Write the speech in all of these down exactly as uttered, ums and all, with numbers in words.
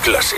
Classic.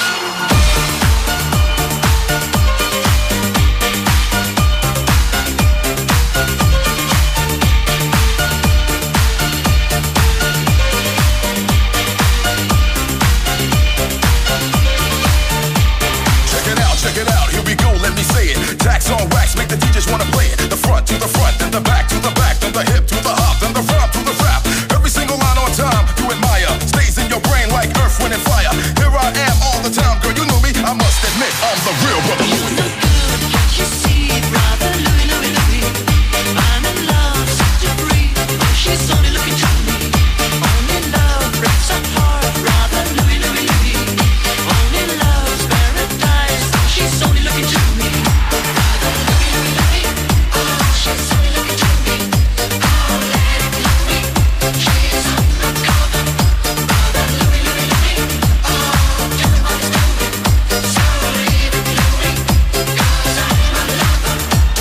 Check it out, here we go, let me say it. Tax on wax, make the D Js wanna play it. The front to the front, then the back to the back, then the hip to the hop, then the front to the rap. Every single line on time, you admire. Stays in your brain like earth, wind, and fire. Here I am all the time, girl, you know me. I must admit, I'm the real brother Louie. You look good, can't you see, brother Louie, Louie, Louie. I'm in love, such a breeze. She's only looking to me. Only love breaks our heart, brother Louie, Louie, Louie. Only love's paradise. She's only looking to me. Brother Louie, Louie, Louie. Oh, she's only looking to me. Oh, let it love me. She's undercover. Brother Louie, Louie, Louie. Oh, tell me what it's doing. So leave it, Louie, 'cause I'm a lover.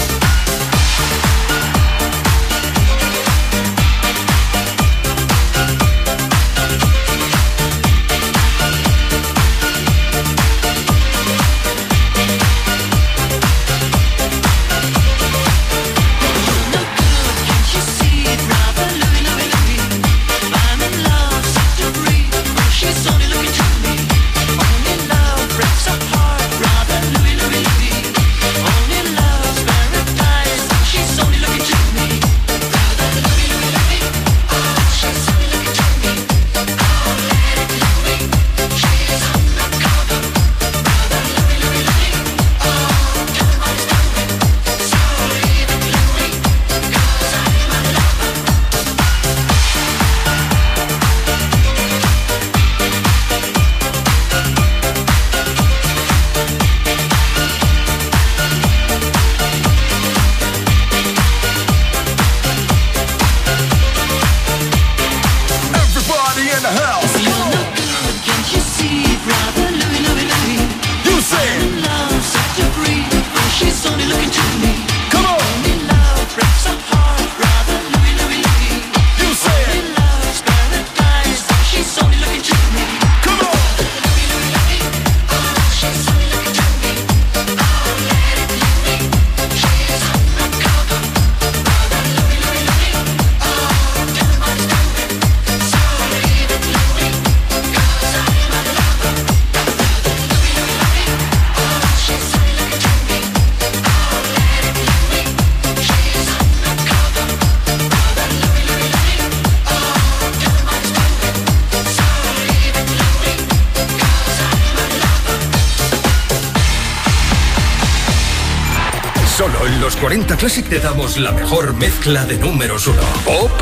Solo en los cuarenta Classic te damos la mejor mezcla de números uno. Pop,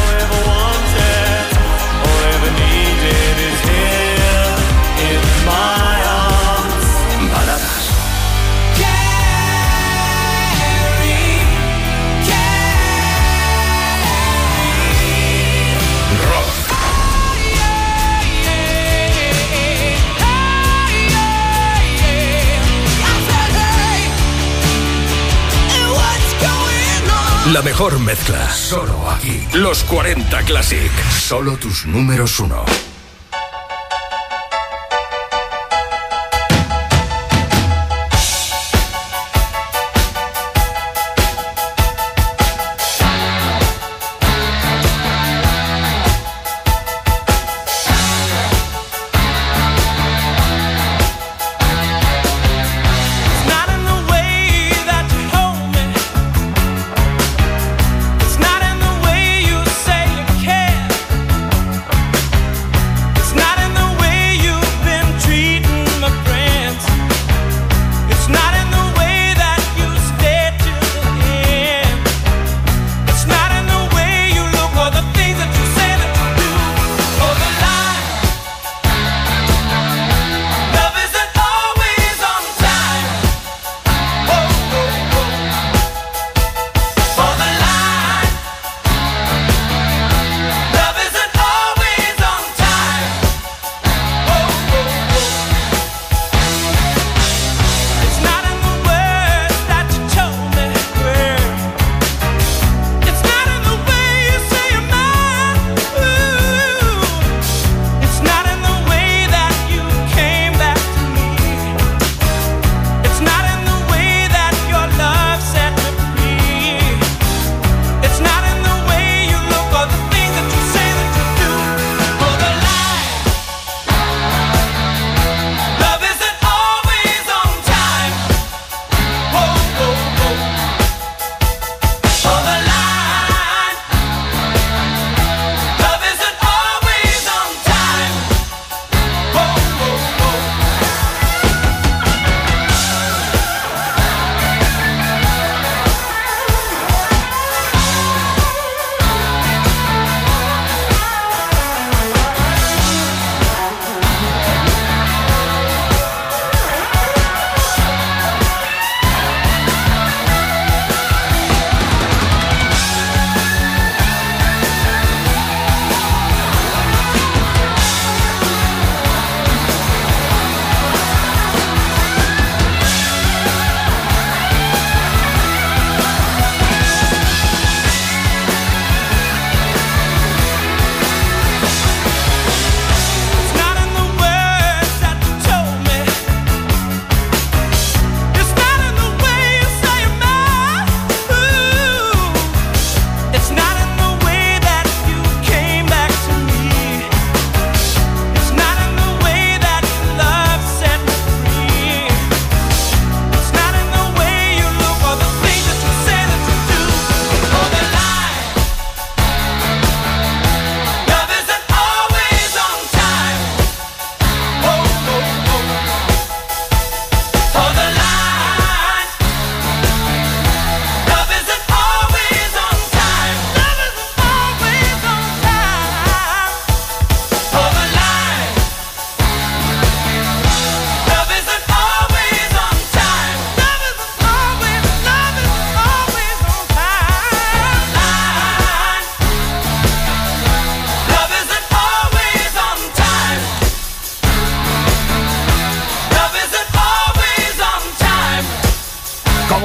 baladas, rock, la mejor mezcla, solo aquí. Los cuarenta Classic, solo tus números uno. It's not in the way you say you care.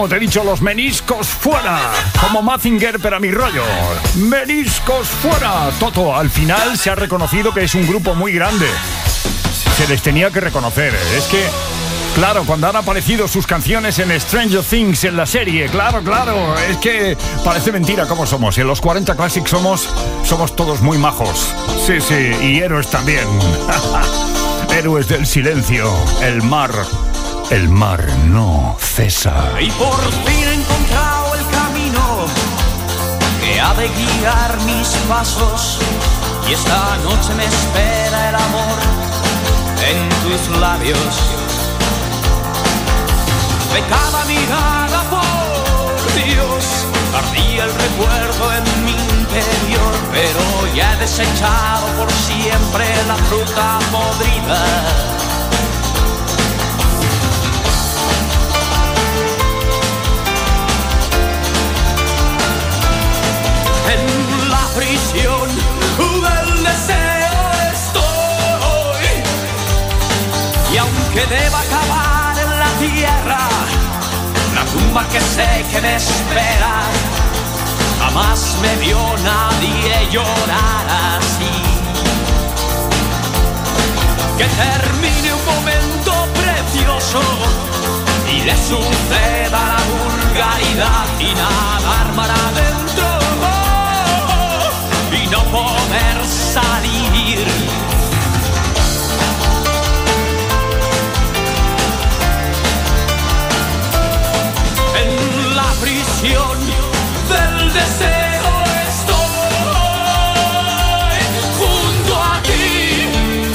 como te he dicho, los meniscos fuera. Como Mazinger, pero a mi rollo. Meniscos fuera. Toto, al final se ha reconocido que es un grupo muy grande. Se les tenía que reconocer. Es que, claro, cuando han aparecido sus canciones en Stranger Things, en la serie, claro, claro, es que parece mentira cómo somos. En los cuarenta Classic somos, somos todos muy majos. Sí, sí, y héroes también. Héroes del silencio. El mar, el mar no cesa. Y por fin he encontrado el camino que ha de guiar mis pasos. Y esta noche me espera el amor en tus labios. De cada mirada, por Dios, ardía el recuerdo en mi interior, pero ya he desechado por siempre la fruta podrida. En la prisión del deseo estoy, y aunque deba acabar en la tierra, la tumba que sé que me espera, jamás me vio nadie llorar así. Que termine un momento precioso y le suceda la vulgaridad y nadar mar adentro, oh, y no poder salir. En la prisión del deseo estoy junto a ti.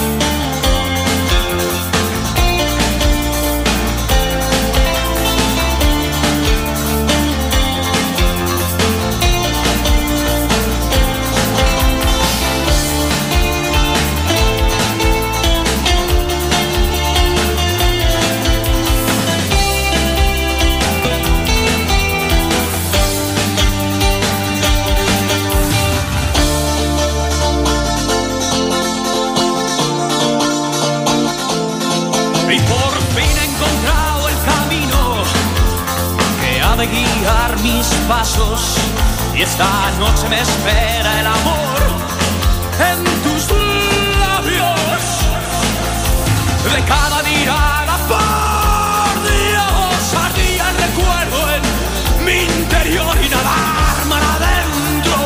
De guiar mis pasos, y esta noche me espera el amor en tus labios. De cada mirada, por Dios, ardía el recuerdo en mi interior y nadar mar adentro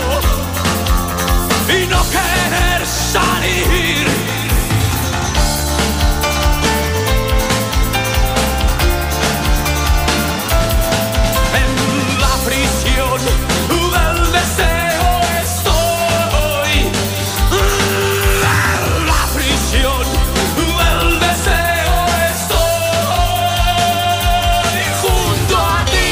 y no querer salir. Del deseo estoy, en la prisión del deseo estoy junto a ti.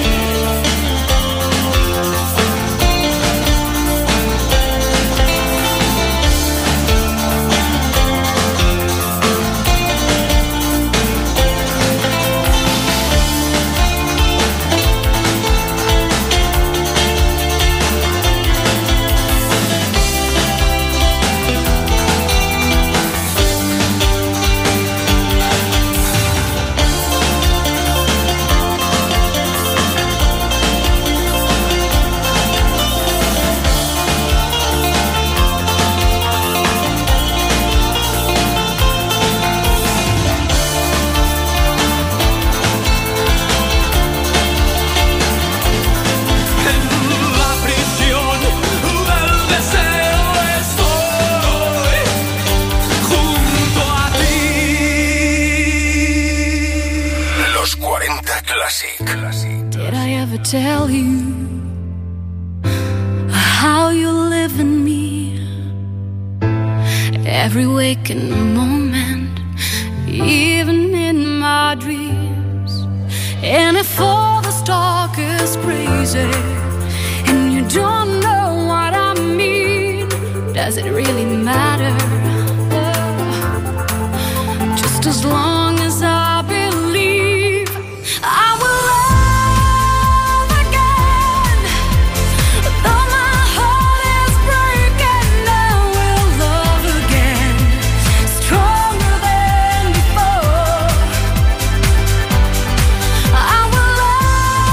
Tell you how you live in me, every waking moment, even in my dreams. And if all this talk is crazy and you don't know what I mean, does it really matter? Oh, just as long as I believe, I will. I will love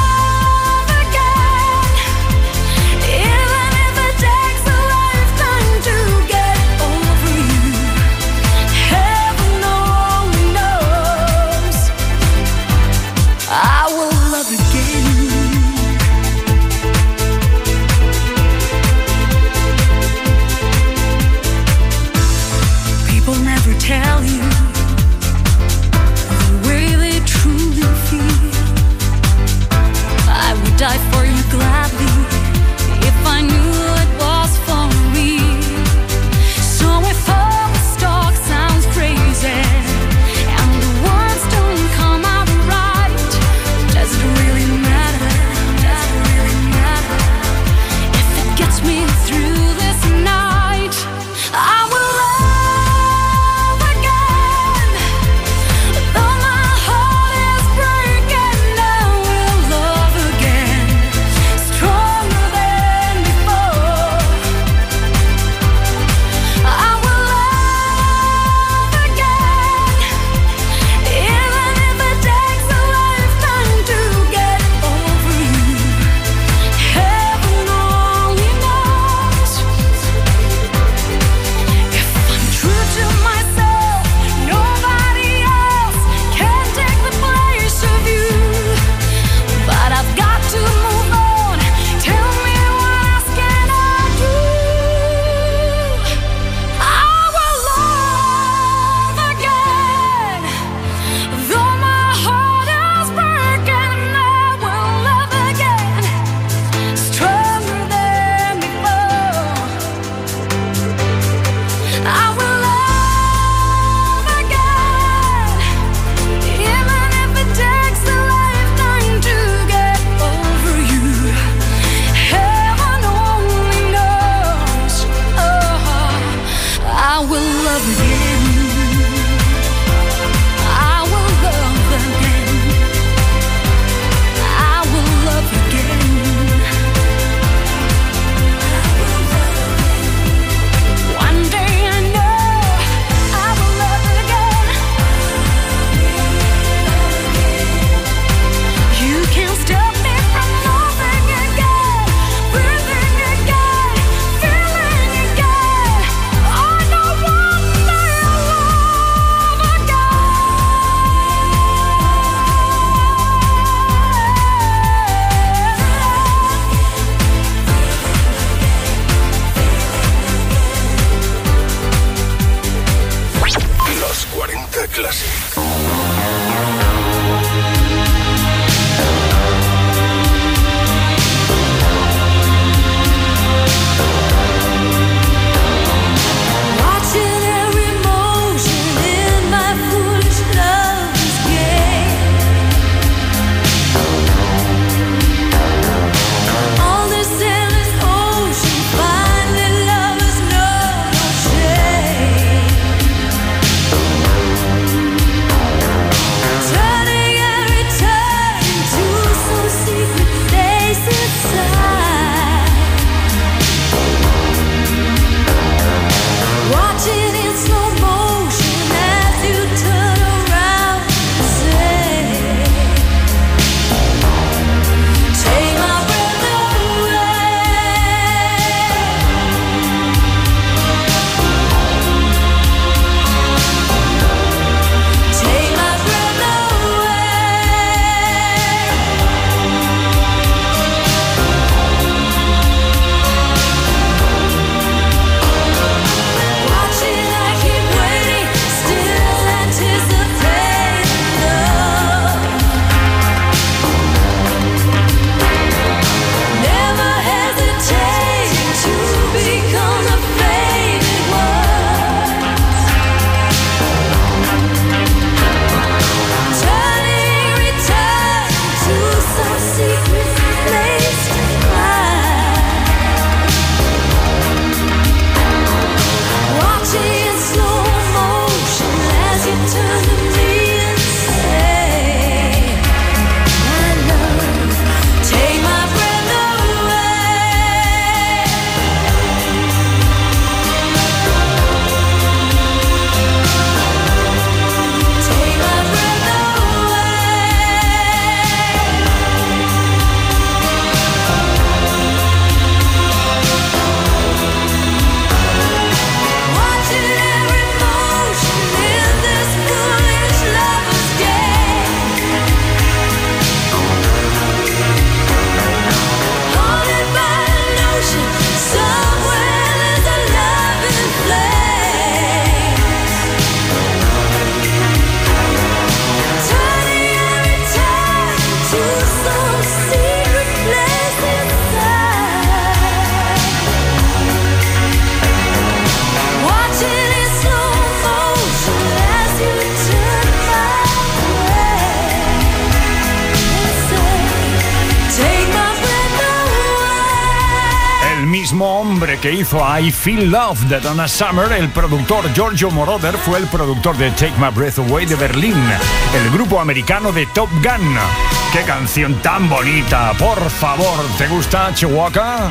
mismo hombre que hizo I Feel Love de Donna Summer, el productor Giorgio Moroder fue el productor de Take My Breath Away de Berlín, el grupo americano de Top Gun. ¡Qué canción tan bonita! Por favor, ¿te gusta, Chihuahua?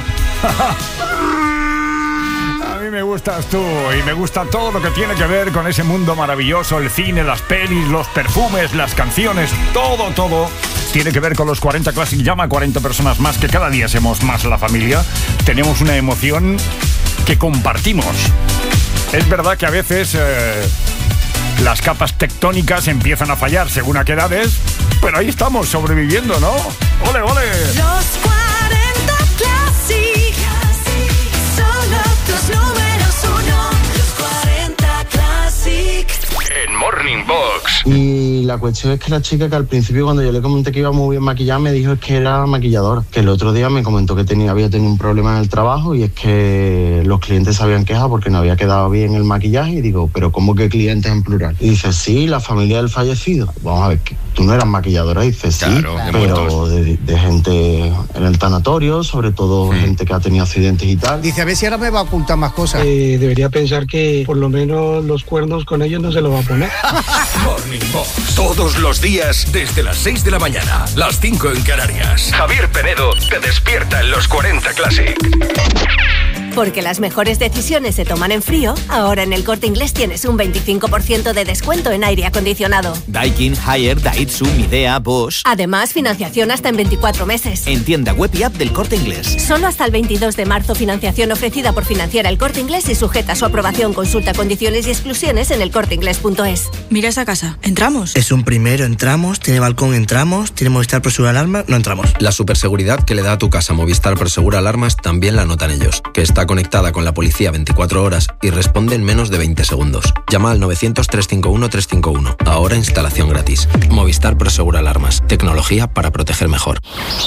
A mí me gustas tú y me gusta todo lo que tiene que ver con ese mundo maravilloso, el cine, las pelis, los perfumes, las canciones, todo, todo tiene que ver con los cuarenta Classic. Llama a cuarenta personas más, que cada día somos más la familia. Tenemos una emoción que compartimos. Es verdad que a veces eh, las capas tectónicas empiezan a fallar según a qué edades, pero ahí estamos sobreviviendo, ¿no? ¡Ole, ole! Los cuarenta Classic, solo tus números uno. Los cuarenta Classic. En Morning Box. Y la cuestión es que la chica, que al principio cuando yo le comenté que iba muy bien maquillada, me dijo es que era maquilladora. Que el otro día me comentó que tenía, había tenido un problema en el trabajo, y es que los clientes se habían quejado porque no había quedado bien el maquillaje. Y digo, ¿pero cómo que clientes en plural? Y dice, sí, la familia del fallecido. Vamos a ver, que tú no eras maquilladora. Y dice, sí, claro, de pero de, de gente en el tanatorio, sobre todo sí. Gente que ha tenido accidentes y tal. Dice, a ver si ahora me va a ocultar más cosas. Eh, debería pensar que por lo menos los cuernos con ellos no se los va a poner. Morning Box. Todos los días desde las seis de la mañana, las cinco en Canarias. Javier Penedo te despierta en los cuarenta Classic. Porque las mejores decisiones se toman en frío, ahora en el Corte Inglés tienes un veinticinco por ciento de descuento en aire acondicionado. Daikin, Haier, Daihatsu, Midea, Bosch. Además, financiación hasta en veinticuatro meses. En tienda web y app del Corte Inglés. Solo hasta el veintidós de marzo, financiación ofrecida por Financiera El Corte Inglés y sujeta a su aprobación. Consulta condiciones y exclusiones en el corte inglés punto es. Mira esa casa, ¿entramos? Es un primero, entramos, tiene balcón, entramos, tiene Movistar Prosegur Alarmas, no entramos. La superseguridad que le da a tu casa Movistar Prosegur Alarmas también la notan ellos, que está conectada con la policía veinticuatro horas y responde en menos de veinte segundos. Llama al novecientos, trescientos cincuenta y uno, trescientos cincuenta y uno. Ahora instalación gratis. Movistar Prosegur Alarmas. Tecnología para proteger mejor.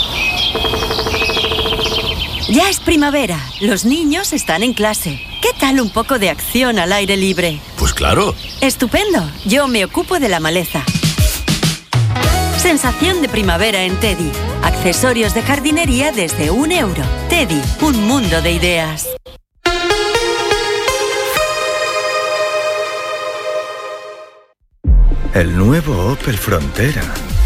Ya es primavera. Los niños están en clase. ¿Qué tal un poco de acción al aire libre? Pues claro. Estupendo. Yo me ocupo de la maleza. Sensación de primavera en Teddy. Accesorios de jardinería desde un euro. Teddy, un mundo de ideas. El nuevo Opel Frontera.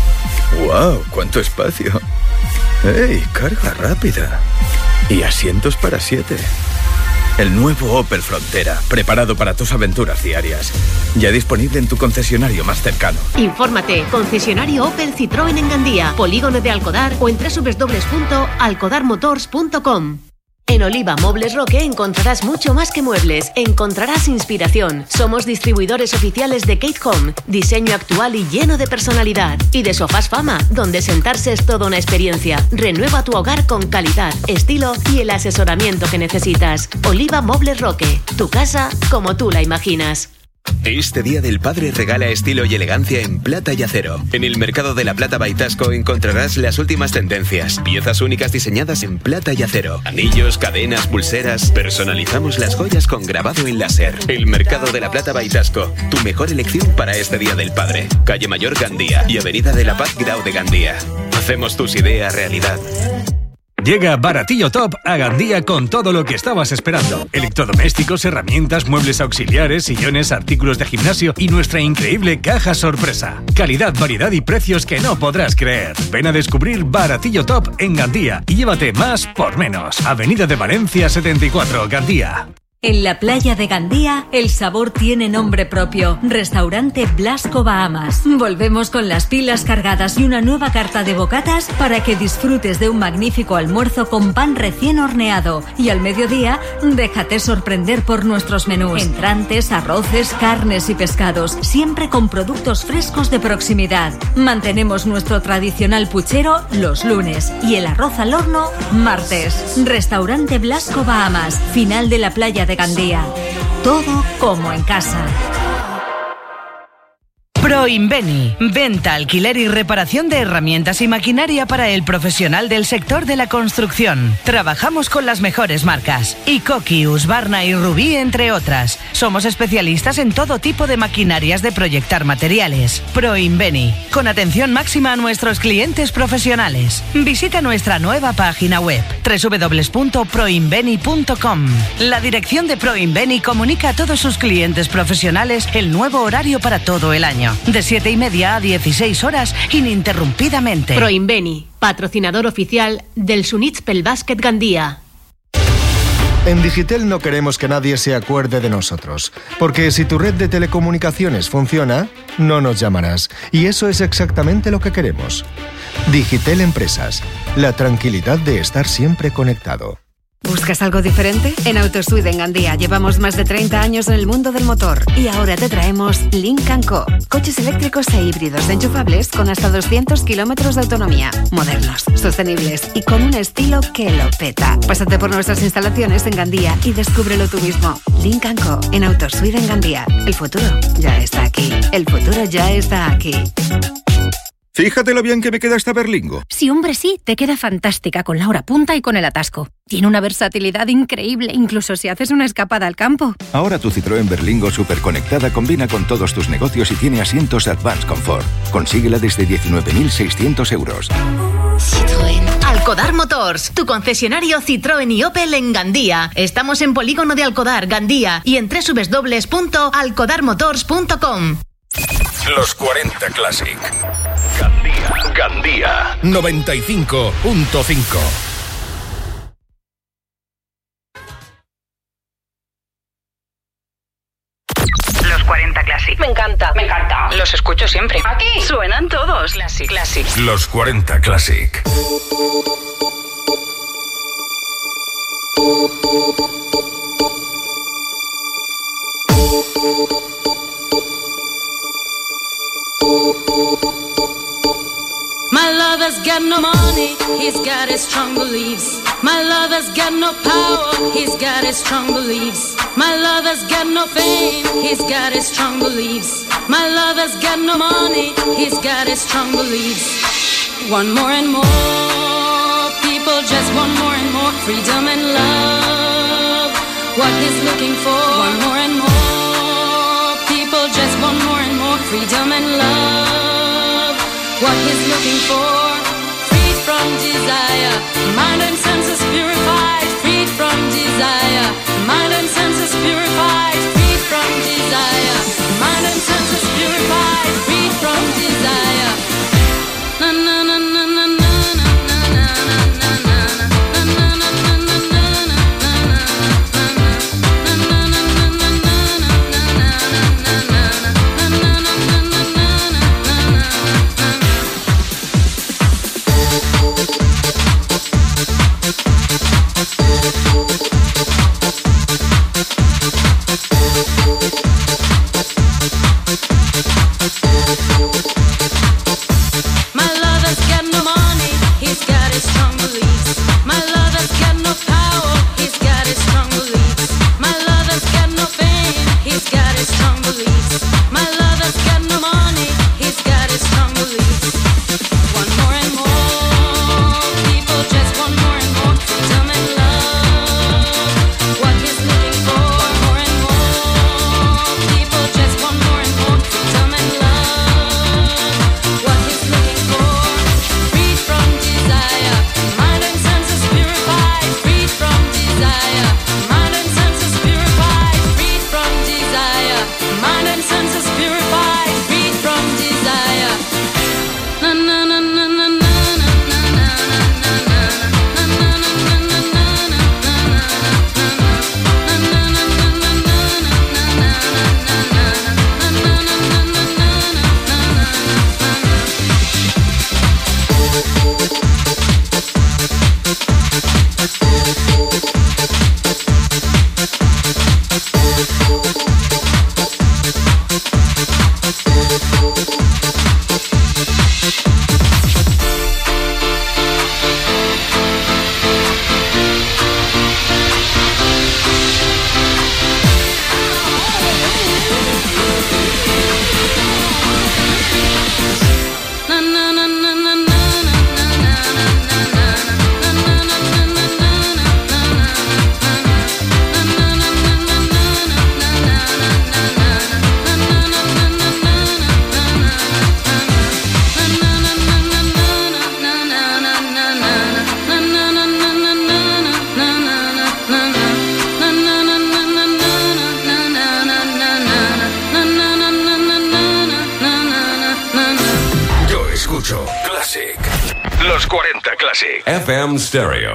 ¡Wow! ¡Cuánto espacio! ¡Ey! Carga rápida. Y asientos para siete. El nuevo Opel Frontera, preparado para tus aventuras diarias. Ya disponible en tu concesionario más cercano. Infórmate, concesionario Opel Citroën en Gandía, Polígono de Alcodar o en doble u doble u doble u punto alcodar motors punto com. En Oliva Mobles Roque encontrarás mucho más que muebles, encontrarás inspiración. Somos distribuidores oficiales de Kate Home, diseño actual y lleno de personalidad. Y de Sofás Fama, donde sentarse es toda una experiencia. Renueva tu hogar con calidad, estilo y el asesoramiento que necesitas. Oliva Mobles Roque, tu casa como tú la imaginas. Este Día del Padre regala estilo y elegancia en plata y acero. En el Mercado de la Plata Baitasco encontrarás las últimas tendencias. Piezas únicas diseñadas en plata y acero. Anillos, cadenas, pulseras. Personalizamos las joyas con grabado en láser. El Mercado de la Plata Baitasco. Tu mejor elección para este Día del Padre. Calle Mayor Gandía y Avenida de la Paz Grau de Gandía. Hacemos tus ideas realidad. Llega Baratillo Top a Gandía con todo lo que estabas esperando. Electrodomésticos, herramientas, muebles auxiliares, sillones, artículos de gimnasio y nuestra increíble caja sorpresa. Calidad, variedad y precios que no podrás creer. Ven a descubrir Baratillo Top en Gandía y llévate más por menos. Avenida de Valencia setenta y cuatro, Gandía. En la playa de Gandía, el sabor tiene nombre propio. Restaurante Blasco Bahamas. Volvemos con las pilas cargadas y una nueva carta de bocatas para que disfrutes de un magnífico almuerzo con pan recién horneado. Y al mediodía, déjate sorprender por nuestros menús. Entrantes, arroces, carnes y pescados. Siempre con productos frescos de proximidad. Mantenemos nuestro tradicional puchero los lunes y el arroz al horno martes. Restaurante Blasco Bahamas. Final de la playa de Gandía. Todo como en casa. Proinveni, venta, alquiler y reparación de herramientas y maquinaria para el profesional del sector de la construcción. Trabajamos con las mejores marcas, Ikoki, Husqvarna y Rubí, entre otras. Somos especialistas en todo tipo de maquinarias de proyectar materiales. Proinveni, con atención máxima a nuestros clientes profesionales. Visita nuestra nueva página web, doble u doble u doble u punto proinveni punto com. La dirección de Proinveni comunica a todos sus clientes profesionales el nuevo horario para todo el año. De siete y media a dieciséis horas, ininterrumpidamente. Proinveni, patrocinador oficial del Sunitspel Basket Gandía. En Digitel no queremos que nadie se acuerde de nosotros, porque si tu red de telecomunicaciones funciona, no nos llamarás. Y eso es exactamente lo que queremos. Digitel Empresas, la tranquilidad de estar siempre conectado. ¿Buscas algo diferente? En Autosuite en Gandía llevamos más de treinta años en el mundo del motor y ahora te traemos Lynk and Co. Coches eléctricos e híbridos enchufables con hasta doscientos kilómetros de autonomía, modernos, sostenibles y con un estilo que lo peta. Pásate por nuestras instalaciones en Gandía y descúbrelo tú mismo. Lynk and Co. en Autosuite en Gandía. El futuro ya está aquí. El futuro ya está aquí. Fíjate lo bien que me queda esta Berlingo. Sí, hombre, sí, te queda fantástica con la hora punta y con el atasco. Tiene una versatilidad increíble, incluso si haces una escapada al campo. Ahora tu Citroën Berlingo superconectada combina con todos tus negocios y tiene asientos Advanced Comfort. Consíguela desde diecinueve mil seiscientos euros. Citroën. Alcodar Motors, tu concesionario Citroën y Opel en Gandía. Estamos en Polígono de Alcodar, Gandía, y en doble u doble u doble u punto alcodar motors punto com. Los cuarenta Classic. Gandía. Gandía. noventa y cinco punto cinco. Los cuarenta Classic. Me encanta. Me encanta. Los escucho siempre. Aquí suenan todos. Classic. Classic. Los cuarenta Classic. My lover's got no money, he's got his strong beliefs. My lover's got no power, he's got his strong beliefs. My lover's got no fame, he's got his strong beliefs. My lover's got no money, he's got his strong beliefs. Want more and more, people just want more and more freedom and love. What he's looking for, want more and more, people just want more and more freedom and love. What he's looking for, freed from desire, mind and senses purified, freed from desire, mind and senses purified, freed from desire, mind and senses purified, freed from desire. Na na na na na na. escucho. Classic. Los cuarenta Classic. F M Stereo.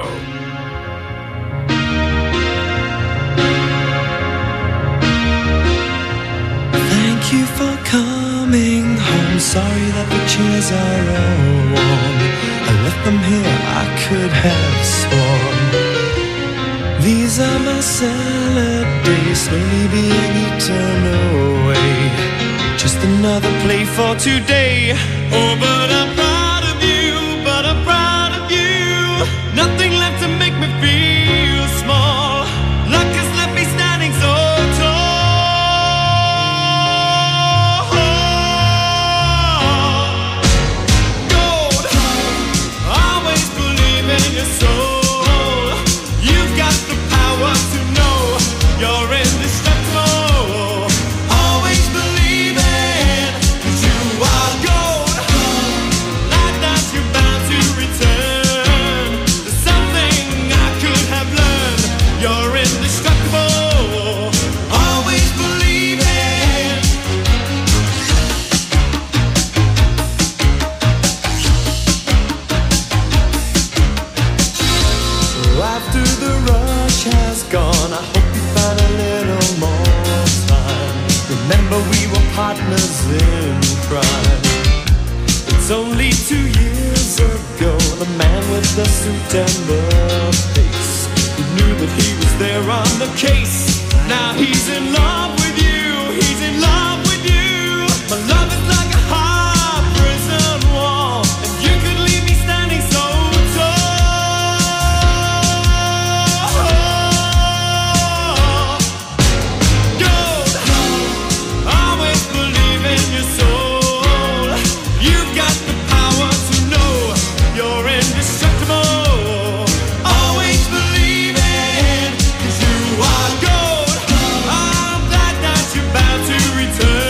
Thank you for coming home. Sorry that the chairs are all warm. I left them here, I could have sworn. These are my salad days, slowly being eaten away. Just another play for today. Oh, but I'm proud of you, but I'm proud of you. Nothing left to make me feel small. Luck has left me standing so tall. Gold, always believe in your soul. You've got the power to know you're indestructible. Always believe it, 'cause you are gold. Like that you're bound to return. There's something I could have learned. You're indestructible. Always believe it. So after the rush has gone, I hope you find a little more time. Remember we were partners in crime. It's only two years ago, the man with the suit and the face, he knew that he was there on the case. Now he's in love with you, he's in love with you. My love is like a high prison wall, and you could leave me standing so tall. Gold, always believe in your soul. You've got the power to know you're indestructible. Always believe it, 'cause you are gold. I'm glad that you're bound to return.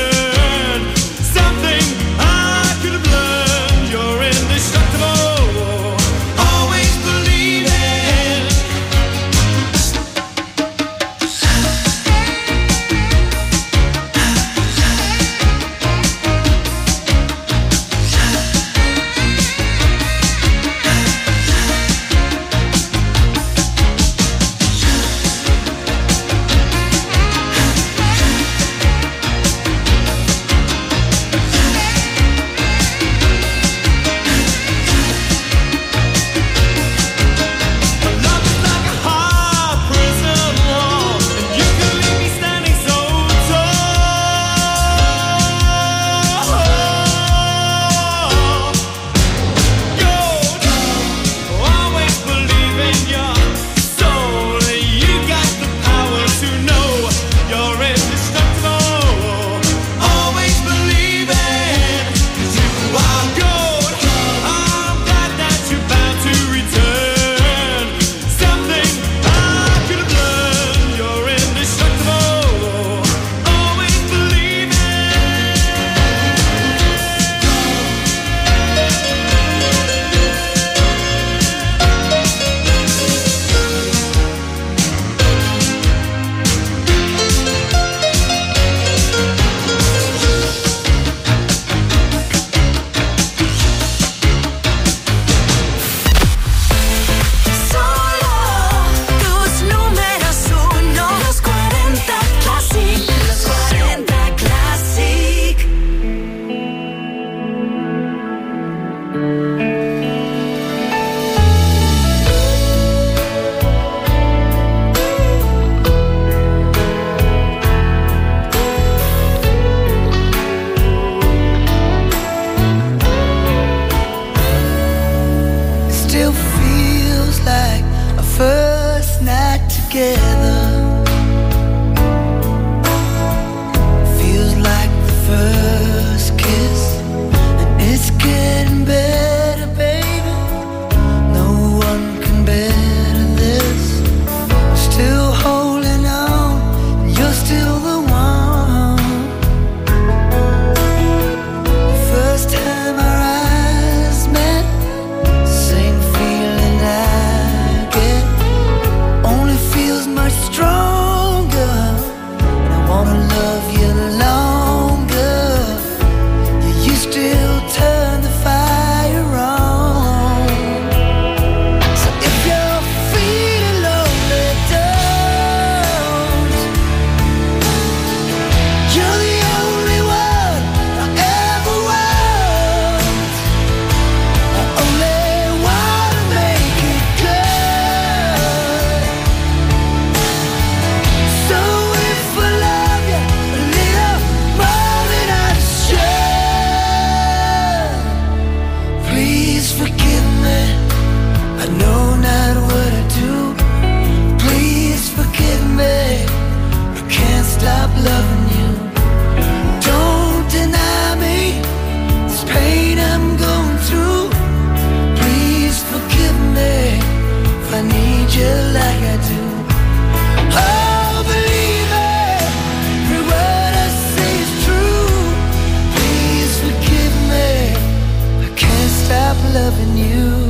loving you.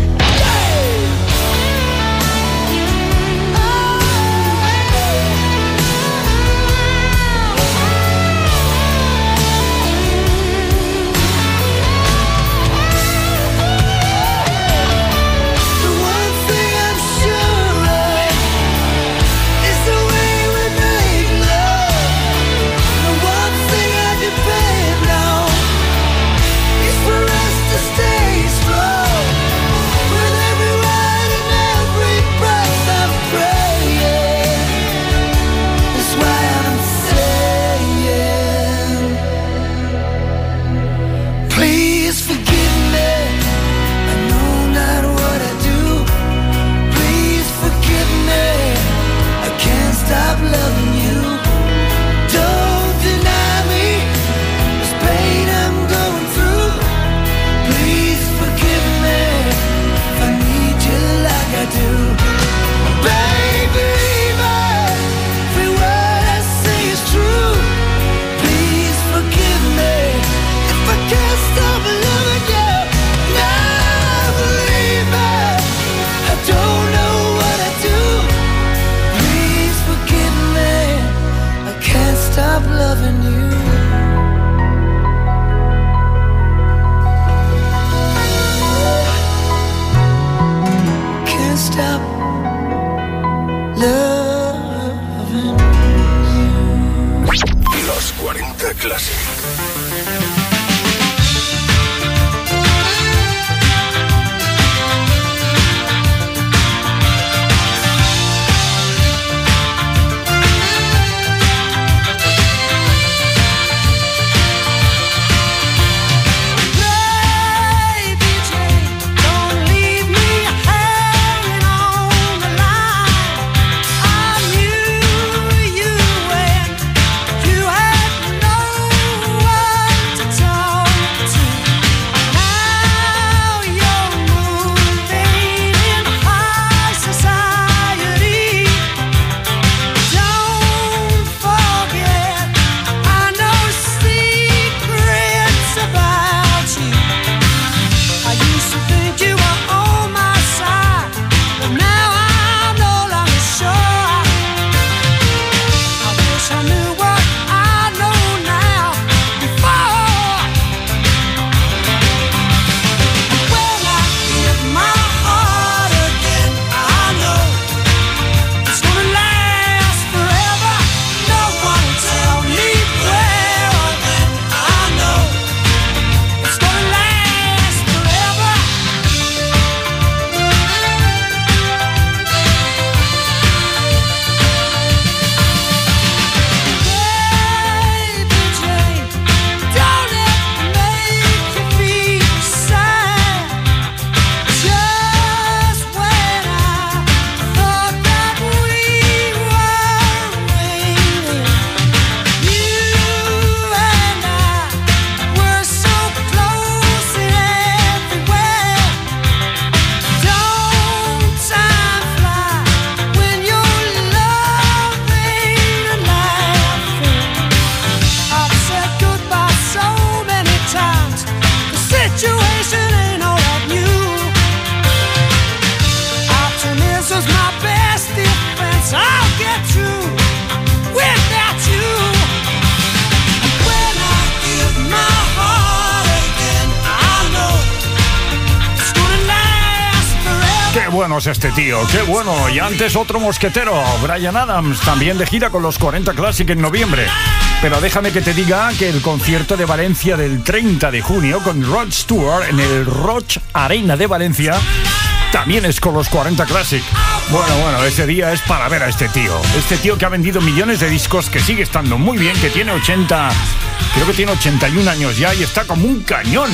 bueno es este tío, qué bueno. Y antes otro mosquetero, Bryan Adams, también de gira con los cuarenta Classic en noviembre. Pero déjame que te diga que el concierto de Valencia del treinta de junio con Rod Stewart en el Roig Arena de Valencia también es con los cuarenta Classic. Bueno, bueno, ese día es para ver a este tío. Este tío que ha vendido millones de discos, que sigue estando muy bien, que tiene ochenta, creo que tiene ochenta y un años ya y está como un cañón.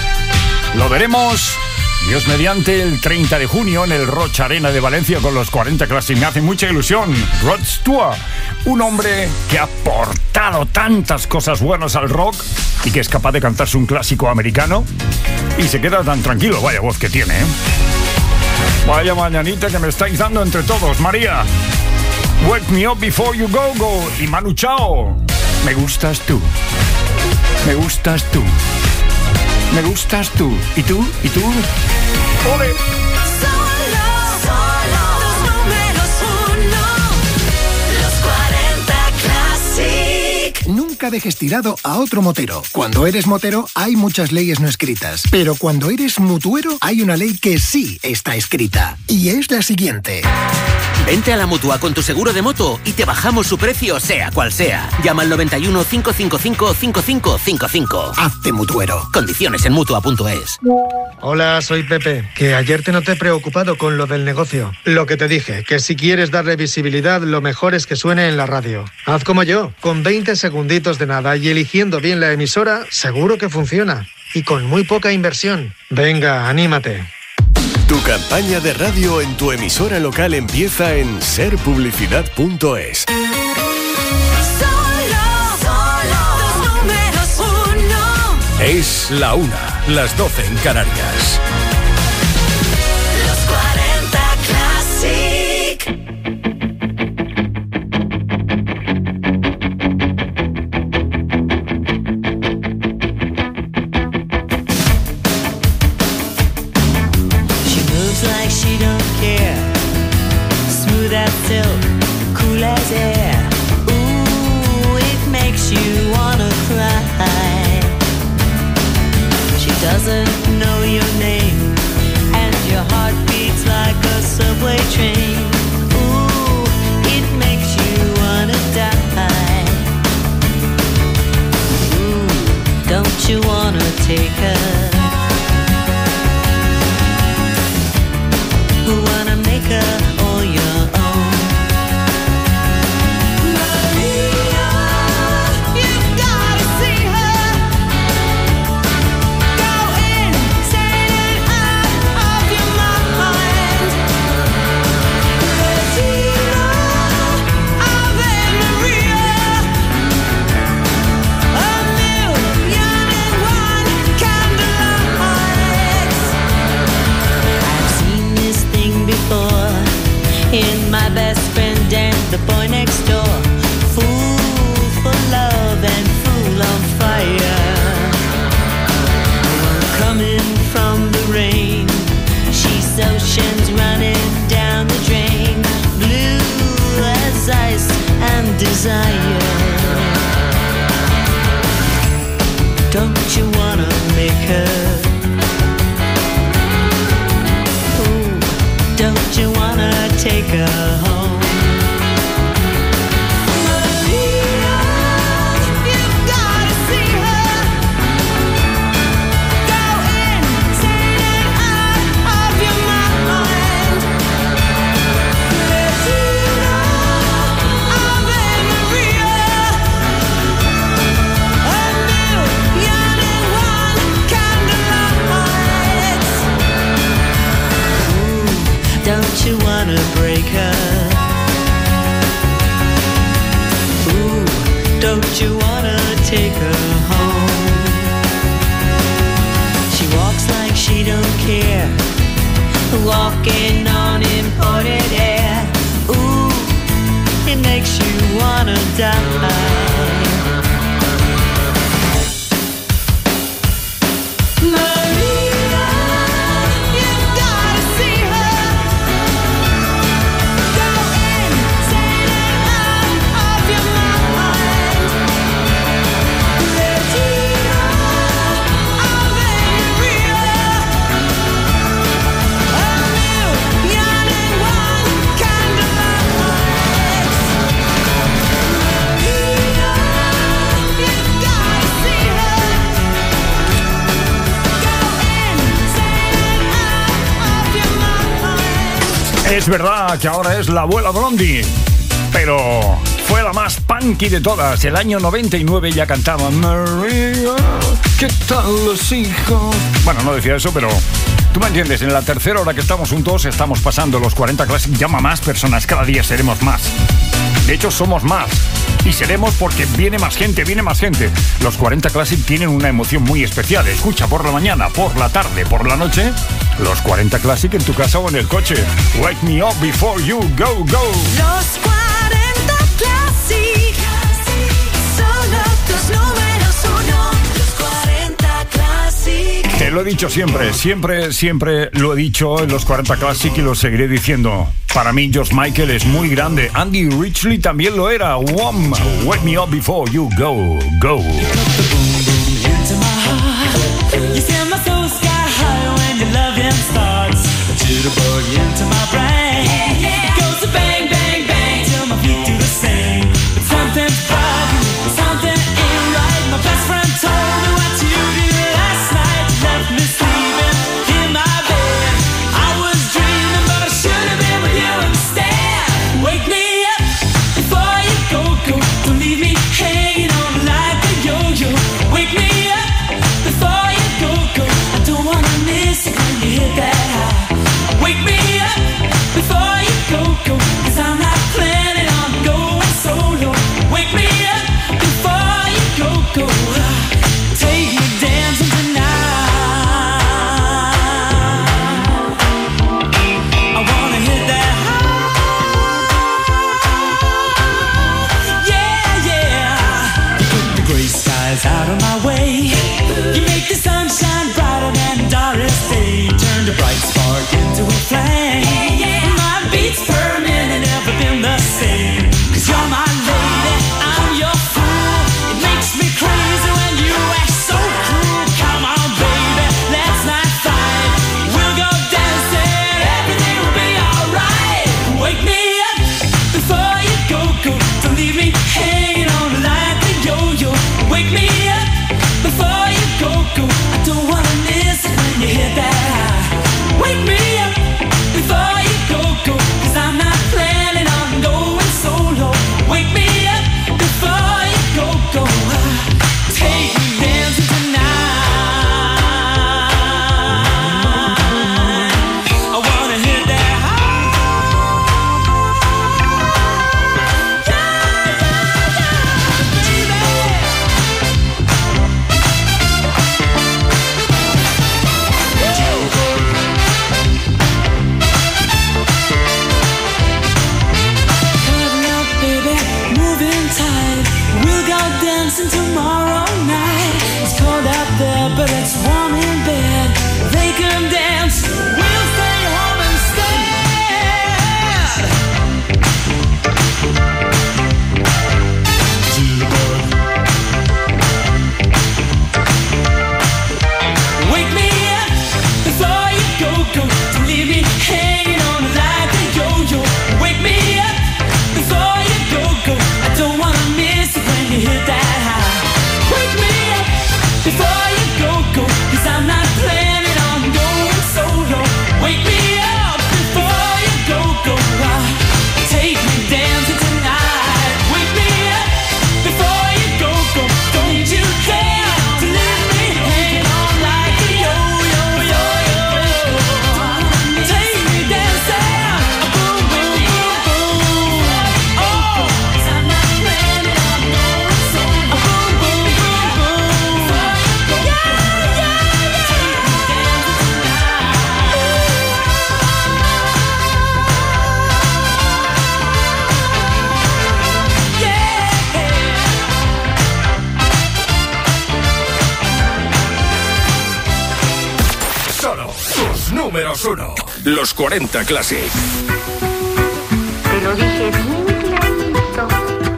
Lo veremos, Dios mediante, el treinta de junio en el Roig Arena de Valencia con los cuarenta Classic. Me hace mucha ilusión. Rod Stewart, un hombre que ha aportado tantas cosas buenas al rock y que es capaz de cantarse un clásico americano y se queda tan tranquilo. Vaya voz que tiene, ¿eh? Vaya mañanita que me estáis dando entre todos. María, Wake Me Up Before You Go Go y Manu Chao. Me gustas tú, me gustas tú, Me gustas tú. ¿Y tú? ¿Y tú? ¡Ole! Nunca dejes tirado a otro motero. Cuando eres motero hay muchas leyes no escritas, pero cuando eres mutuero hay una ley que sí está escrita, y es la siguiente. Vente a la Mutua con tu seguro de moto y te bajamos su precio sea cual sea. Llama al noventa y uno, cinco cinco cinco, cinco cinco cinco cinco. Hazte mutuero. Condiciones en mutua punto es. Hola, soy Pepe, que ayer te noté preocupado con lo del negocio. Lo que te dije, que si quieres darle visibilidad, lo mejor es que suene en la radio. Haz como yo, con veinte segunditos de nada y eligiendo bien la emisora, seguro que funciona. Y con muy poca inversión. Venga, anímate. Tu campaña de radio en tu emisora local empieza en ser publicidad punto es. Es la una, las doce en Canarias. Los cuarenta Classic. She moves like she don't care. Smooth as silk, cool as air. Ooh, it makes you wanna cry. Doesn't know your name, and your heart beats like a subway train. Ooh, it makes you wanna die. Ooh, don't you wanna take her? Wanna make her all your own? In my best friend and the boy next door. Fool for love and fool on fire. One coming from the rain. She's oceans running down the drain. Blue as ice and desire. Don't you wanna make her? Don't you wanna take her home? Maria, you've gotta see her. Go insane and out of your mind. Bettina, Ave Maria. A million and one candlelights. Don't you wanna break her? Ooh, don't you wanna take her home? She walks like she don't care, walking on imported air. Ooh, it makes you wanna die. Es verdad que ahora es la abuela Blondie, pero fue la más punky de todas. El año noventa y nueve ya cantaba María, ¿qué tal los hijos? Bueno, no decía eso, pero tú me entiendes. En la tercera hora que estamos juntos estamos pasando los cuarenta Classic. Llama más personas, cada día seremos más. De hecho, somos más. Y seremos porque viene más gente, viene más gente. Los cuarenta Classic tienen una emoción muy especial. Escucha por la mañana, por la tarde, por la noche. Los cuarenta Classic en tu casa o en el coche. Wake me up before you go, go. Los cuarenta Classic. Solo tus números uno. Los cuarenta Classic. Eh, lo he dicho siempre, siempre, siempre lo he dicho en los cuarenta Classic y lo seguiré diciendo. Para mí, George Michael es muy grande. Andy Richley también lo era. Wham! Wake me up before you go, go. You send my soul sky high when your loving starts. Jitterbug into my brain. Yeah, yeah. It goes to bang, bang, bang till my feet do the same. But something's bugging, something ain't right. My best friend told me what you did last night. You left me sleeping in my bed. I was dreaming, but I should have been with you instead. Wake me up before you go, go. Don't leave me hanging on like a yo-yo. Wake me up before you go, go. I don't wanna miss it when you hit that high. Wake me up before you go, go. Cause I'm not planning on going solo. Wake me up before you go, go. Take me dancing tonight. I wanna hit that high. Yeah, yeah. You put the gray skies out of my way. You make the sunshine brighter than Doris Day. Turn the bright spark into a flame. My beats per minute never been the same. Cause you're my lady, I'm your fool. It makes me crazy when you act so cruel. Come on baby, let's not fight. We'll go dancing, everything will be alright. Wake me up before you go, go. Don't leave me hanging on like a yo-yo. Wake me up before you go, go. I don't wanna miss it when you hit that high. Wake me up before you go, go. Cause I'm not planning on going solo. Wake me up before you go, go. Take me dancing tonight. I wanna hit that high. Coming up, baby, moving tight. We'll go dancing tomorrow night. It's cold out there, but it's warm in bed. They can dance, we'll stay home instead. Wake me up before you go, go. Don't leave me hanging on like a yo-yo. Wake me up before you go, go. I don't wanna miss it when you hit that high. Wake me up before you go, go. Cause I'm not planning on going solo. Wake me up before you go, go. Take me dancing tonight. Wake me up before you go, go. Don't you dare to leave me hanging on like a yo-yo, yo-yo. Take me dancing, boom, boom, boom, boom. Oh, 'cause I'm not planning on going solo. Boom, boom, boom, boom. Yeah, yeah, yeah. Take me dancing tonight. Yeah. Solo tus números uno. Los cuarenta Classic. Te lo dije bien clarito.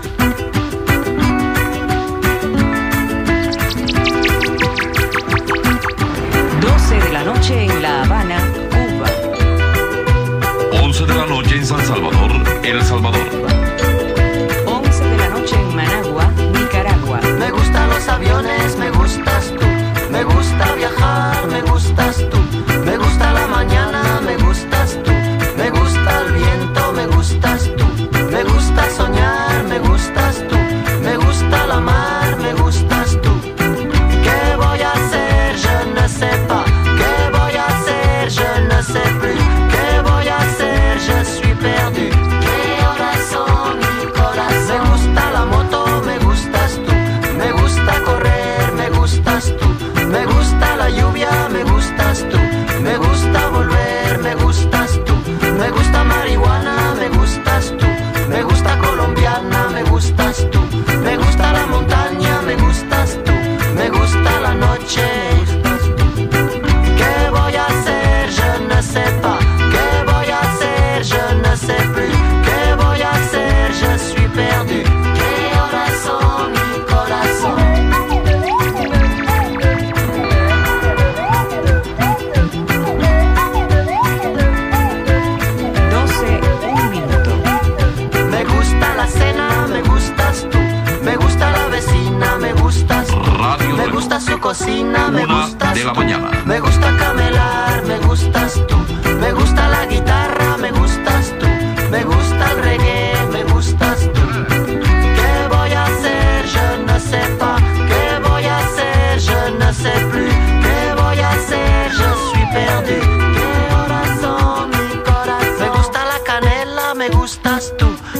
doce de la noche en La Habana, Cuba. once de la noche en San Salvador, El Salvador. once de la noche en Managua, Nicaragua. Me gustan los aviones, me gustas tú. Me gusta viajar, me gustas tú. Me gusta la mañana, me gustas tú. Me gusta el viento, me gustas tú. Me gusta soñar, me gustas tú. Me gusta la mar, me gustas tú. ¿Qué voy a hacer? Je ne sais pas. ¿Qué voy a hacer? Je ne sais plus. ¿Qué voy a hacer? Je suis perdu. ¿Qué horas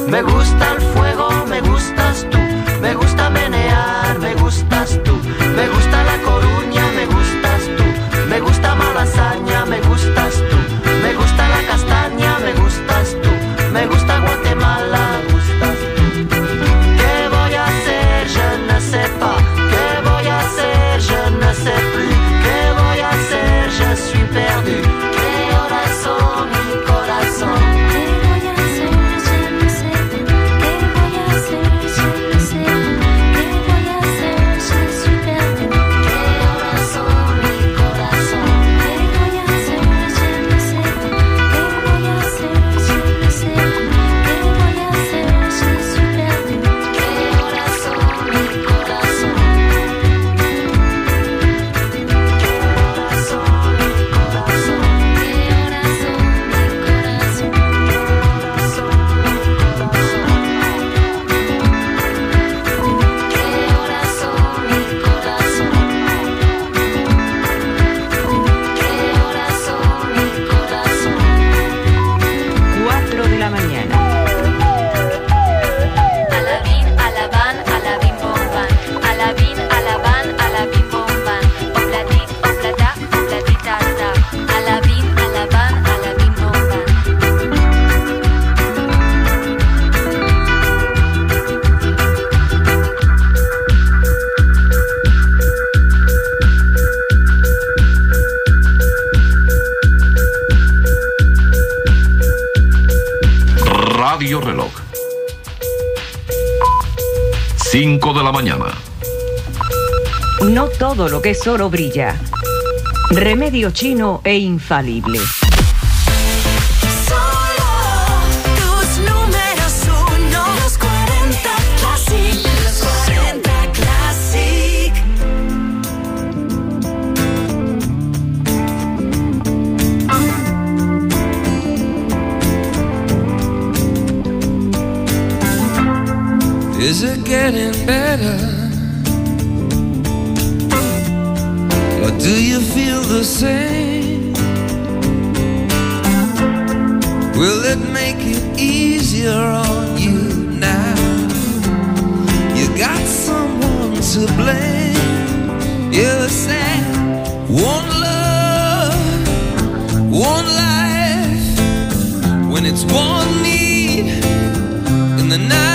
Me gusta el fuego, me gustas tú. Me gusta menear, me gustas tú. Me gusta La Coruña, me gustas tú. Me gusta Malasaña, me gustas tú. Me gusta La Castaña, me gustas tú. Me gusta Guatemala, me gustas tú. ¿Qué voy a hacer? Je ne sais pas. ¿Qué voy a hacer? Je ne sais plus. ¿Qué voy a hacer? Je suis perdu. ¿Qué horas son, mi corazón? ¿Qué voy a hacer? Je ne sais pas. ¿Qué voy a hacer? Je ne sais pas. ¿Qué voy a hacer? Je suis perdu. ¿Qué horas son, mi corazón? ¿Qué voy a hacer? Je ne sais pas. ¿Qué voy a hacer? Je ne sais pas. ¿Qué voy a hacer? Je suis perdu. ¿Qué horas son, mi corazón? cuatro de la mañana. Alabín, alabán, alabín, bombán. Alabín, alabán, alabín, bombán. Oplatic, oplata, oplatitata. Alabín, alabán, alabín, bombán. Radio Reloj. cinco de la mañana. No todo lo que es oro brilla. Remedio chino e infalible. Tus números uno, los cuarenta Classic, los cuarenta Classic. Is it getting better? Or do you feel the same? Will it make it easier on you now? You got someone to blame. You say, one love, one life. When it's one need in the night.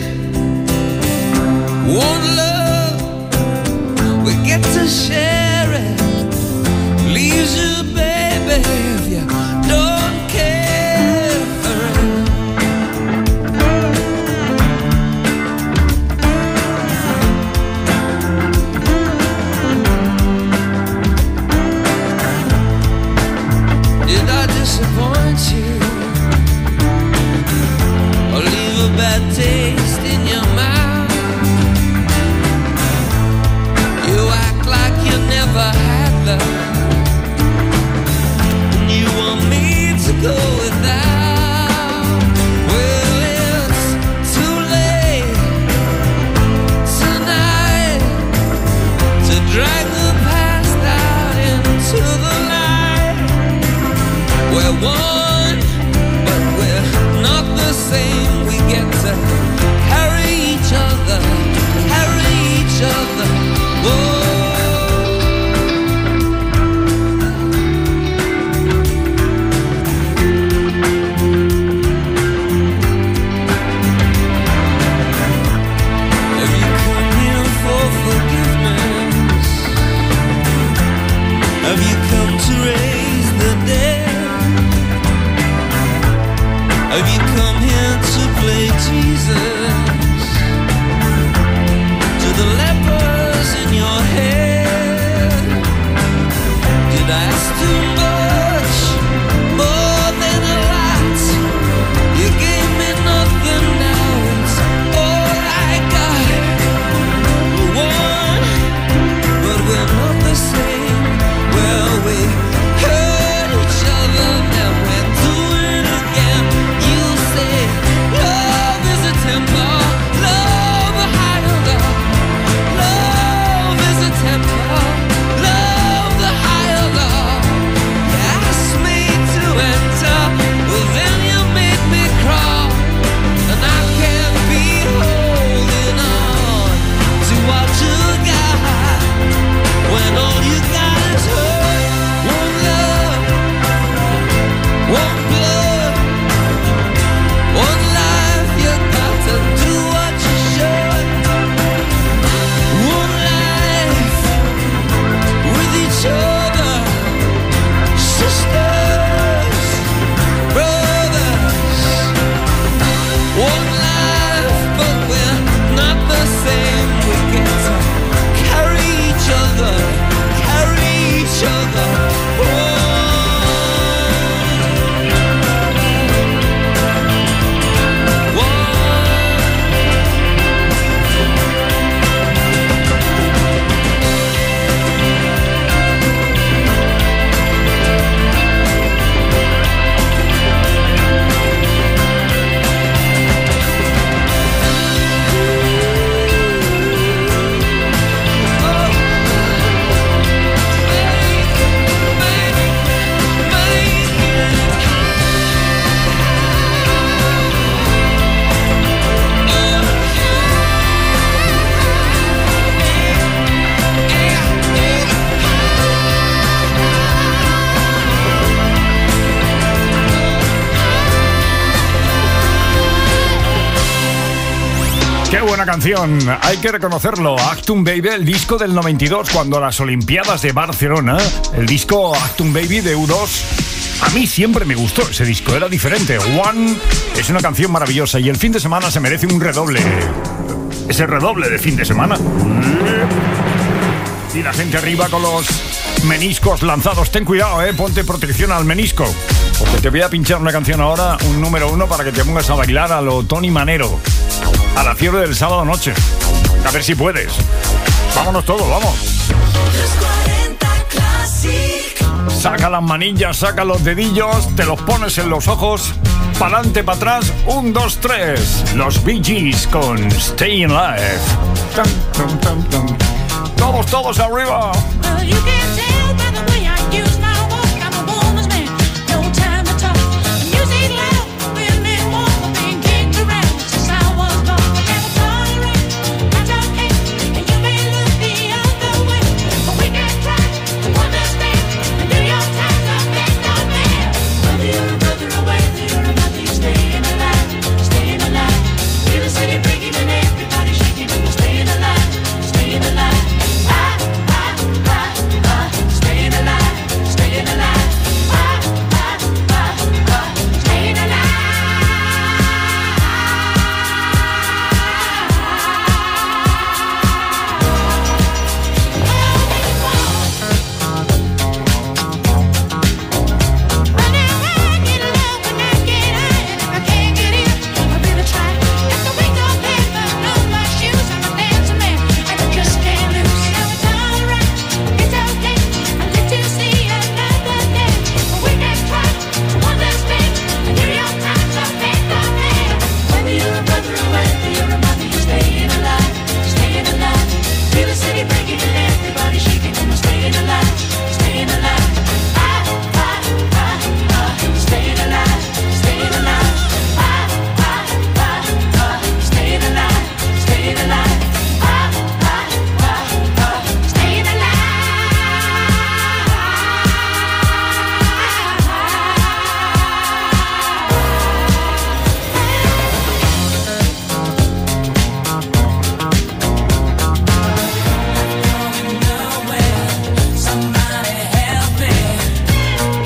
One love, we get to share it. Leaves you, baby, if you don't care for it. Did I disappoint you? Or leave a bad taste in your mouth? Never had love, and you want me to go without. Well, it's too late tonight to drag the past out into the night. We're one, but we're not the same. We get to carry each other, carry each other. Whoa. Have you come to raise the dead? Have you come here to play Jesus? To the lepers in your head? Did I ask too much? More than a lot. You gave me nothing, now it's all I got. We're one, but we're not the same. Well, we hurt each other, now we're doing it again. You say love is a temper, love a higher love. Love is a temper, love the higher love. buena canción, hay que reconocerlo. Actum Baby, el disco del noventa y dos, cuando a las Olimpiadas de Barcelona, el disco Actum Baby de U dos. A mí siempre me gustó ese disco, era diferente. One es una canción maravillosa y el fin de semana se merece un redoble. Ese redoble de fin de semana. Y la gente arriba con los meniscos lanzados. Ten cuidado, eh, ponte protección al menisco. Porque te voy a pinchar una canción ahora, un número uno, para que te pongas a bailar a lo Tony Manero. A la fiebre del sábado noche. A ver si puedes. Vámonos todos, vamos. Saca las manillas, saca los dedillos, te los pones en los ojos, para adelante, para atrás, un, dos, tres. Los Bee Gees con Staying Alive. Tum, tum, tum, tum. Todos, todos arriba.